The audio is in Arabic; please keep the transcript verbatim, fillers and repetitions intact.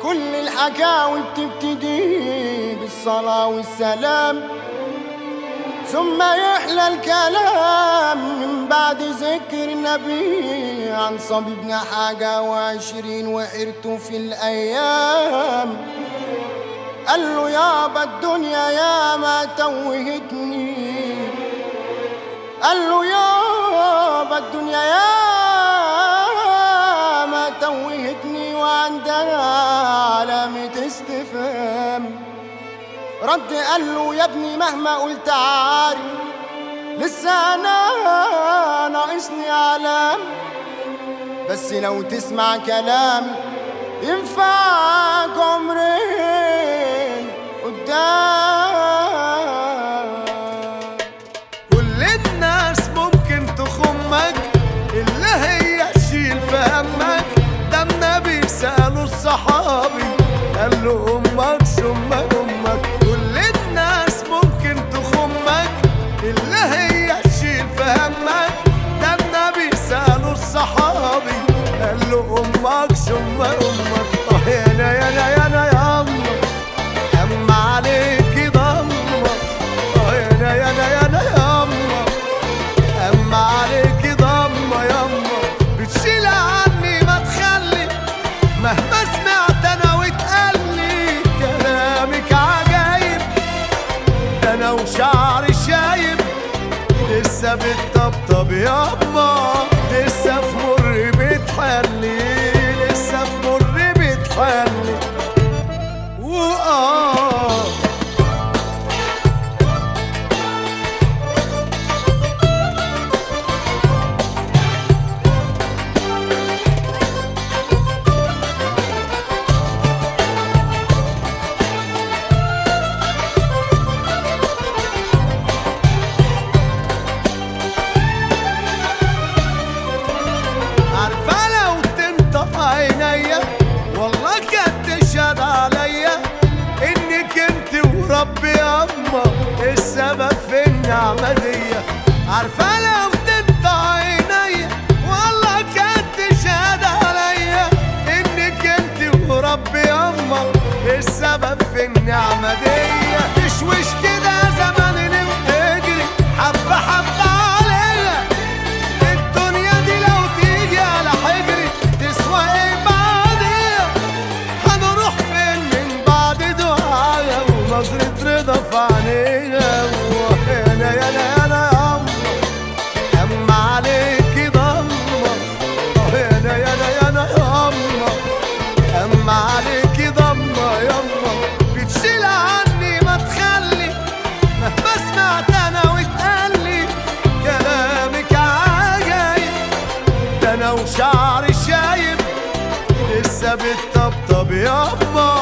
كل الحكاوي بتبتدي بالصلاة والسلام، ثم يحلى الكلام من بعد ذكر النبي عن صبي ابن حاجة وعشرين وقرته في الأيام. قال له يابا الدنيا يا ما توهتني، قال له يابا الدنيا يا ما توهتني وعندنا علامة استفهام. رد قال له يا ابني مهما قلت عارف لسه انا ناقصني علام، بس لو تسمع كلامي ينفعك عمرين قدام. كل الناس ممكن تخمك إلا هي تشيل في همك، ده النبي سأله الصحابي قال له أمك ثم أمك. كل الناس ممكن تخمك إلا هي تشيل في همك، ده النبي سأله الصحابي قال له أمك ثم أمك. آه يانا يانا يانا ياما أما عليكي ضمك، آه يانا يانا يانا ياما أما عليكي ضمة ياما. بتشيل عني ما تخلي مهما سمعت أنا وتقلي كلامك عجايب، ده أنا وشعري شايب لسه بتطبطب ياما، لسه في مر بتحلي، لسه في مر بتحلي. وآه والله كانت تشهد عليا انك انت وربي ياما السبب في النعمة دي. عارفة لو تنطق عينيا والله كانت تشهد عليا انك انت وربي ياما السبب في النعمة دي. تشوش كده زمان اللي بتجري حبة حبة عليا، الدنيا دي لو تيجي على حجري تسوى ايه نظرة رضا في عينيها. وأنا يانا يانا ياما أما عليكي ضمة، أنا يانا يانا ياما أما عليكي ضمة ياما. بتشيل عني ما تخلي مهما سمعت أنا وتقلي كلامك عجايب، ده أنا وشعري شايب لسه بتطبطب ياما،